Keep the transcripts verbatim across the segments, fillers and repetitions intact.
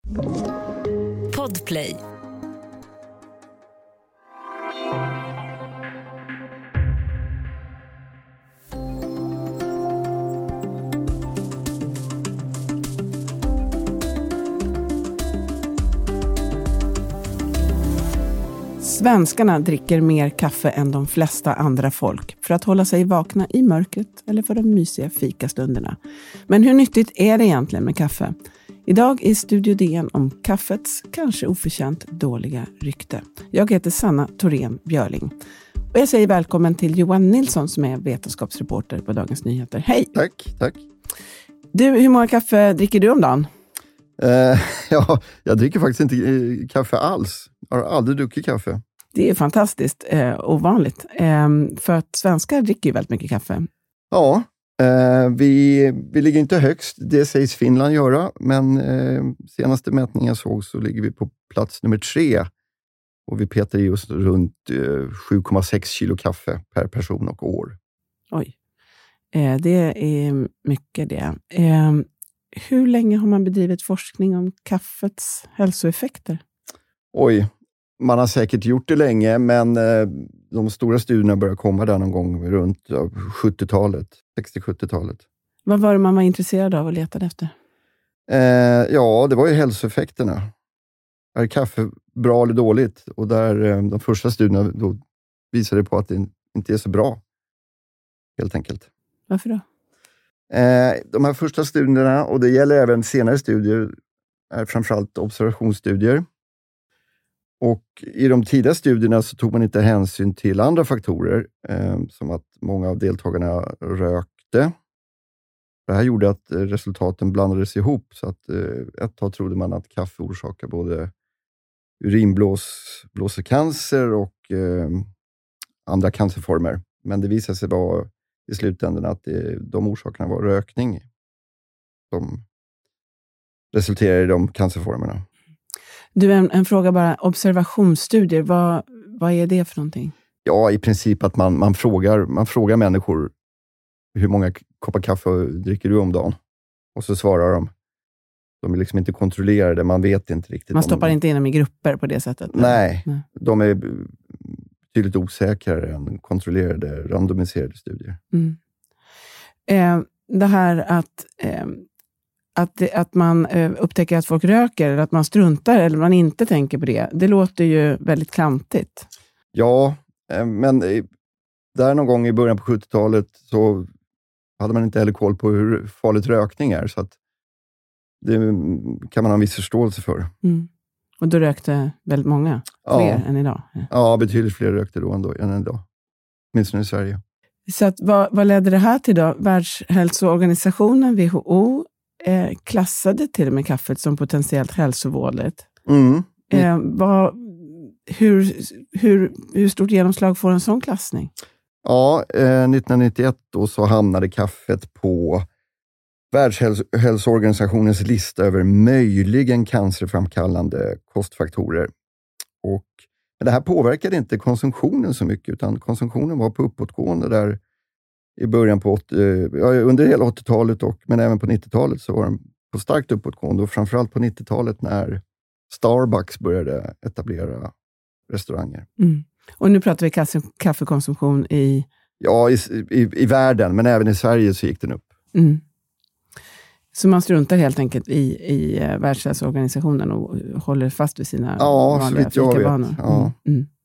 Podplay. Svenskarna dricker mer kaffe än de flesta andra folk för att hålla sig vakna i mörkret eller för de mysiga fikastunderna. Men hur nyttigt är det egentligen med kaffe? Idag i Studio D N om kaffets kanske oförtjänt dåliga rykte. Jag heter Sanna Thorén Björling. Och jag säger välkommen till Johan Nilsson som är vetenskapsreporter på Dagens Nyheter. Hej! Tack, tack. Du, hur många kaffe dricker du om dagen? Uh, ja, jag dricker faktiskt inte uh, kaffe alls. Jag har aldrig druckit kaffe. Det är fantastiskt eh, ovanligt. Eh, för att svenskar dricker ju väldigt mycket kaffe. Ja, eh, vi, vi ligger inte högst. Det sägs Finland göra. Men eh, senaste mätningen jag såg så ligger vi på plats nummer tre. Och vi petar i oss runt eh, sju komma sex kilo kaffe per person och år. Oj, eh, det är mycket det. Eh, hur länge har man bedrivit forskning om kaffets hälsoeffekter? Oj, man har säkert gjort det länge, men eh, de stora studierna börjar komma där någon gång runt ja, sjuttiotalet, sextio-sjuttiotalet. Vad var det man var intresserad av och letade efter? Eh, ja, det var ju hälsoeffekterna. Är kaffe bra eller dåligt? Och där eh, de första studierna då visade på att det inte är så bra. Helt enkelt. Varför då? Eh, de här första studierna, och det gäller även senare studier, är framförallt observationsstudier. Och i de tidiga studierna så tog man inte hänsyn till andra faktorer, eh, som att många av deltagarna rökte. Det här gjorde att resultaten blandades ihop, så att eh, ett tag trodde man att kaffe orsakar både urinblåsecancer och eh, andra cancerformer. Men det visade sig vara i slutändan att det, de orsakerna var rökning som resulterade i de cancerformerna. Du, en, en fråga bara. Observationsstudier, vad, vad är det för någonting? Ja, i princip att man, man, frågar, man frågar människor hur många koppar kaffe dricker du om dagen? Och så svarar de. De är liksom inte kontrollerade, man vet inte riktigt. Man stoppar de, inte in dem i grupper på det sättet? Nej, nej. De är tydligt osäkrare än kontrollerade, randomiserade studier. Mm. Eh, det här att... Eh, Att, det, att man eh, upptäcker att folk röker eller att man struntar eller man inte tänker på det. Det låter ju väldigt klantigt. Ja, eh, men eh, där någon gång i början på sjuttiotalet så hade man inte heller koll på hur farligt rökning är. Så att det kan man ha en viss förståelse för. Mm. Och då rökte väldigt många, fler ja. än idag. Ja. ja, betydligt fler rökte då än, då, än idag. Åtminstone i Sverige. Så att, vad, vad ledde det här till då? Världshälsoorganisationen, W H O, Eh, klassade till och med kaffet som potentiellt hälsovådligt. Mm. Mm. Eh, vad, hur, hur, hur stort genomslag får en sån klassning? Ja, eh, nittonhundranittioett då så hamnade kaffet på Världshälsoorganisationens lista över möjligen cancerframkallande kostfaktorer. Och, men det här påverkade inte konsumtionen så mycket, utan konsumtionen var på uppåtgående där i början på åttio, ja, under hela åttiotalet och men även på nittiotalet så var den på starkt uppåtgående, och framförallt på nittiotalet när Starbucks började etablera restauranger. Mm. Och nu pratar vi kaffe, kaffekonsumtion i... Ja, i, i, i världen, men även i Sverige så gick den upp. Mm. Så man struntar helt enkelt i, i Världshälsoorganisationen och håller fast vid sina ja, vanliga fikavanor. Ja. Mm. Mm.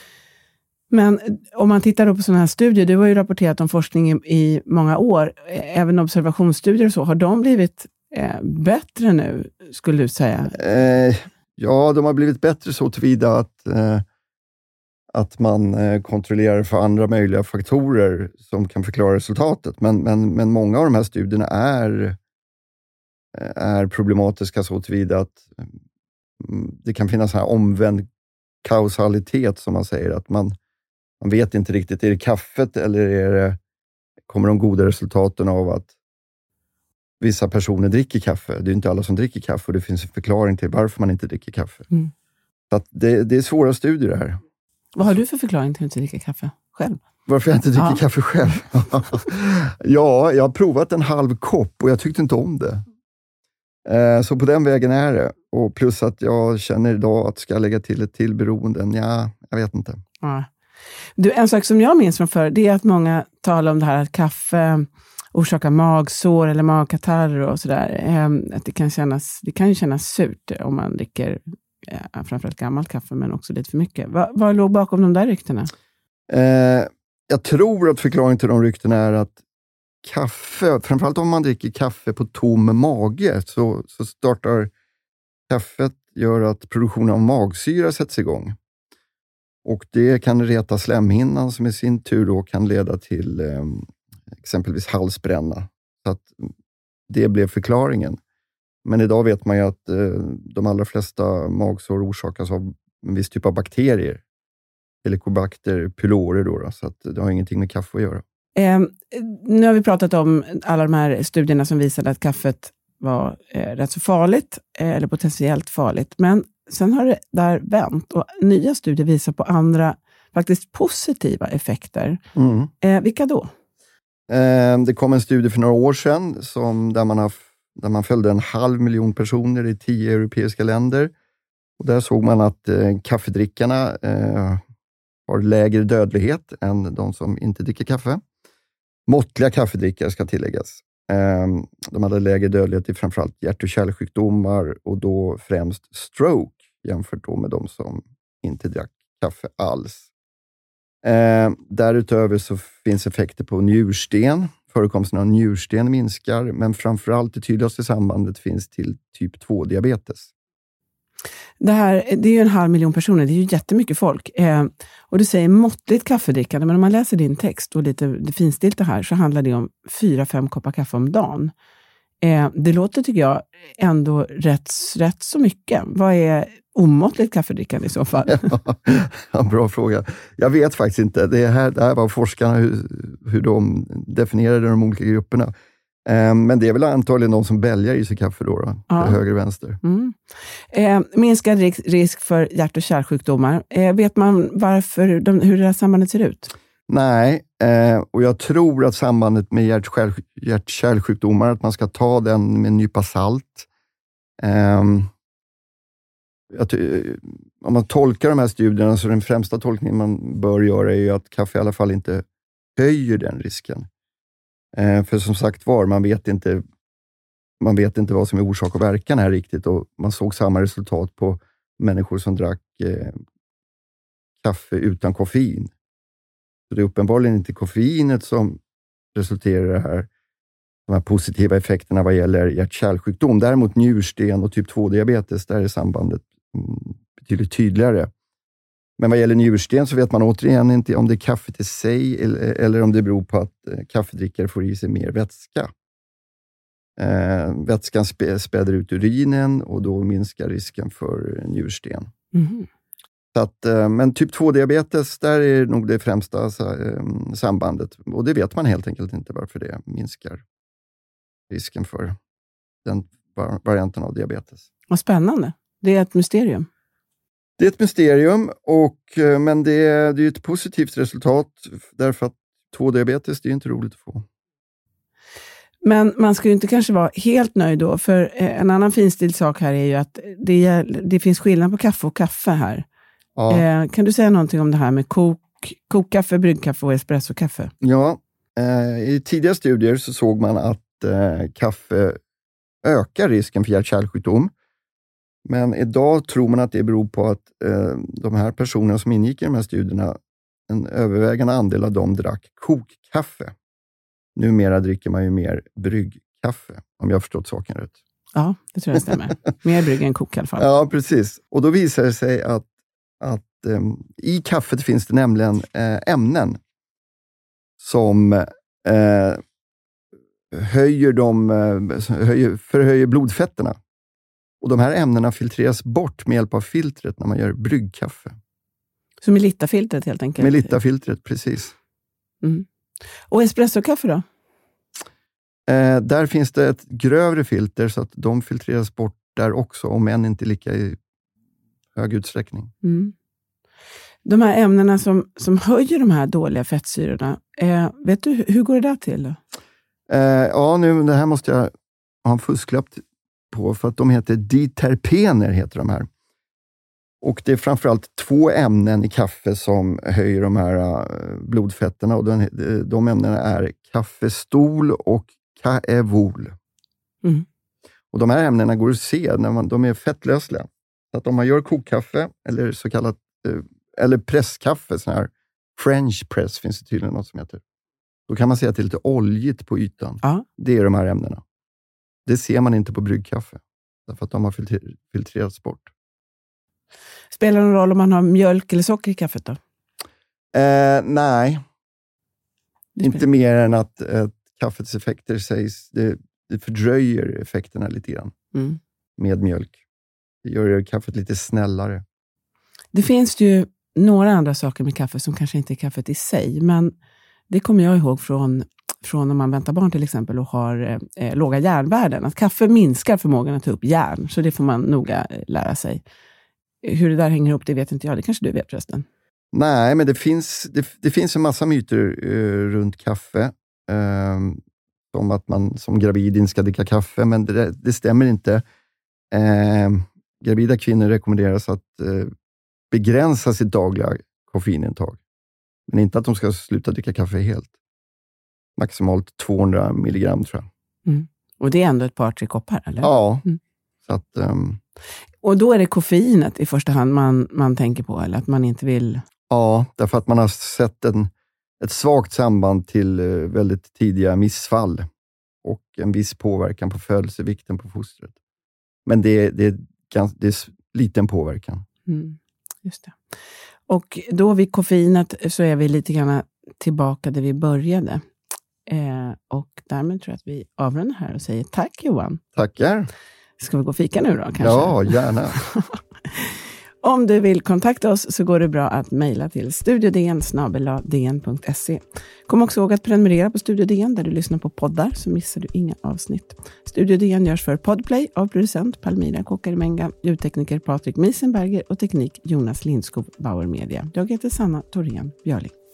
Men om man tittar på sådana här studier, du har ju rapporterat om forskning i, i många år, även observationsstudier och så, har de blivit eh, bättre nu, skulle du säga? Eh, ja, de har blivit bättre så tillvida att, eh, att man eh, kontrollerar för andra möjliga faktorer som kan förklara resultatet. Men, men, men många av de här studierna är, är problematiska så tillvida att mm, det kan finnas här omvänd kausalitet som man säger, att man Man vet inte riktigt, är det kaffet eller är det, kommer de goda resultaten av att vissa personer dricker kaffe? Det är inte alla som dricker kaffe, och det finns en förklaring till varför man inte dricker kaffe. Mm. Så att det, det är svåra studier det här. Vad har du för förklaring till att inte dricka kaffe själv? Varför jag inte dricker ja. kaffe själv? Ja, jag har provat en halv kopp och jag tyckte inte om det. Eh, så på den vägen är det. Och plus att jag känner idag att ska jag lägga till ett till beroende? Ja, jag vet inte. Ja. Du, en sak som jag minns från förr, det är att många talar om det här att kaffe orsakar magsår eller magkatarr och sådär. Eh, att det kan kännas, det kan ju kännas surt om man dricker eh, framförallt gammalt kaffe, men också lite för mycket. Va, vad låg bakom de där ryktena? Eh, jag tror att förklaringen till de ryktena är att kaffe, framförallt om man dricker kaffe på tom mage, så, så startar kaffet, gör att produktionen av magsyra sätts igång. Och det kan reta slemhinnan som i sin tur då kan leda till eh, exempelvis halsbränna. Så att det blev förklaringen. Men idag vet man ju att eh, de allra flesta magsår orsakas av en viss typ av bakterier. Helicobacter pylori då, då, så att det har ingenting med kaffe att göra. Eh, nu har vi pratat om alla de här studierna som visade att kaffet var eh, rätt så farligt, eh, eller potentiellt farligt. Men sen har det där vänt och nya studier visar på andra faktiskt positiva effekter. Mm. Eh, vilka då? Eh, det kom en studie för några år sedan som, där, man har, där man följde en halv miljon personer i tio europeiska länder. Och där såg man att eh, kaffedrickarna eh, har lägre dödlighet än de som inte dricker kaffe. Måttliga kaffedrickare ska tilläggas. De hade lägre dödlighet i framförallt hjärt- och kärlsjukdomar och då främst stroke jämfört då med de som inte drack kaffe alls. Därutöver så finns effekter på njursten. Förekomsten av njursten minskar, men framförallt det tydligaste sambandet finns till typ två-diabetes. Det här, det är ju en halv miljon personer, det är ju jättemycket folk. Eh, och du säger måttligt kaffedrickande, men om man läser din text och lite det finstilta här så handlar det om fyra fem koppar kaffe om dagen. Eh, det låter, tycker jag, ändå rätt, rätt så mycket. Vad är omåttligt kaffedrickande i så fall? Ja, bra fråga. Jag vet faktiskt inte. Det här, det här var forskarna hur, hur de definierade de olika grupperna. Men det är väl antagligen de som bälgar i sig kaffe då, då ja. Höger och vänster. Mm. Eh, minskad risk för hjärt- och kärlsjukdomar. Eh, vet man varför de, hur det här sambandet ser ut? Nej, eh, och jag tror att sambandet med hjärt- och kärlsjukdomar, att man ska ta den med en nypa salt. Eh, att, om man tolkar de här studierna så den främsta tolkningen man bör göra är ju att kaffe i alla fall inte höjer den risken. Eh, för som sagt var, man vet inte man vet inte vad som är orsak och verkan här riktigt, och man såg samma resultat på människor som drack eh, kaffe utan koffein. Så det är uppenbarligen inte koffeinet som resulterar i det här, de här positiva effekterna vad gäller hjärt-kärlsjukdom. Däremot njursten och typ två-diabetes, där är sambandet betydligt tydligare. Men vad gäller njursten så vet man återigen inte om det är kaffet i sig eller, eller om det beror på att eh, kaffedrickare får i sig mer vätska. Eh, vätskan spä, späder ut urinen och då minskar risken för njursten. Mm. Så att, eh, men typ två-diabetes, där är nog det främsta eh, sambandet. Och det vet man helt enkelt inte varför det minskar risken för den varianten av diabetes. Vad spännande. Det är ett mysterium. Det är ett mysterium, och, men det är, det är ett positivt resultat därför att två-diabetes, det är inte roligt att få. Men man ska ju inte kanske vara helt nöjd då, för en annan finstild sak här är ju att det, det finns skillnad på kaffe och kaffe här. Ja. Eh, kan du säga någonting om det här med kok, kokkaffe, bryggkaffe och espressokaffe? Ja, eh, i tidiga studier så såg man att eh, kaffe ökar risken för hjärt-kärlsjukdom. Men idag tror man att det beror på att eh, de här personerna som ingick i de här studierna, en övervägande andel av dem drack kokkaffe. Numera dricker man ju mer bryggkaffe, om jag har förstått saken rätt. Ja, det tror jag stämmer. Mer brygg än kok i alla fall. Ja, precis. Och då visar det sig att, att eh, i kaffet finns det nämligen eh, ämnen som eh, höjer de, eh, höjer, förhöjer blodfetterna. Och de här ämnena filtreras bort med hjälp av filtret när man gör bryggkaffe. Så Melitta-filtret helt enkelt? Melitta-filtret, precis. Mm. Och espressokaffe då? Eh, där finns det ett grövre filter så att de filtreras bort där också, om än inte lika i hög utsträckning. Mm. De här ämnena som, som höjer de här dåliga fettsyrorna, eh, vet du hur går det där till då? Eh, ja, nu det här måste jag ha en fusklapp på, för att de heter diterpener, heter de här. Och det är framförallt två ämnen i kaffe som höjer de här blodfetterna, och de, de ämnena är kaffestol och kaevol. Mm. Och de här ämnena går att se när man, de är fettlösliga. Så att om man gör kokkaffe eller så kallat eller presskaffe, sån här French press finns det tydligen något som heter. Då kan man se att det är lite oljigt på ytan. Ja. Det är de här ämnena. Det ser man inte på bryggkaffe. Därför att de har filter- filtrerats bort. Spelar det någon roll om man har mjölk eller socker i kaffet då? Eh, nej. Inte mer än att eh, kaffets effekter sägs, det, det fördröjer effekterna lite grann. Mm. Med mjölk. Det gör kaffet lite snällare. Det finns ju några andra saker med kaffe som kanske inte är kaffet i sig. Men det kommer jag ihåg från, från när man väntar barn till exempel och har eh, låga järnvärden. Att kaffe minskar förmågan att ta upp järn. Så det får man noga eh, lära sig. Hur det där hänger ihop, det vet inte jag. Det kanske du vet förresten. Nej, men det finns, det, det finns en massa myter uh, runt kaffe. Uh, om att man som gravid inte ska dricka kaffe. Men det, det stämmer inte. Uh, gravida kvinnor rekommenderas att uh, begränsa sitt dagliga koffeinintag. Men inte att de ska sluta dricka kaffe helt. Maximalt tvåhundra milligram tror jag. Mm. Och det är ändå ett par, tre koppar, eller? Ja. Mm. Så att, um... Och då är det koffeinet i första hand man, man tänker på, eller att man inte vill... Ja, därför att man har sett en, ett svagt samband till uh, väldigt tidiga missfall. Och en viss påverkan på födelsevikten på fostret. Men det, det, är, ganska, det är liten påverkan. Mm. Just det. Och då vid koffeinet så är vi lite grann tillbaka där vi började. Eh, och därmed tror jag att vi avrundar här och säger tack Johan. Tackar. Ska vi gå och fika nu då kanske? Ja, gärna. Om du vill kontakta oss så går det bra att mejla till studiodn snabel-a dn punkt se. Kom också ihåg att prenumerera på Studio D N där du lyssnar på poddar så missar du inga avsnitt. Studio D N görs för Podplay av producent Palmira Kåkarimenga, ljudtekniker Patrik Miesenberger och teknik Jonas Lindskog, Bauer Media. Jag heter Sanna Thorén Björling.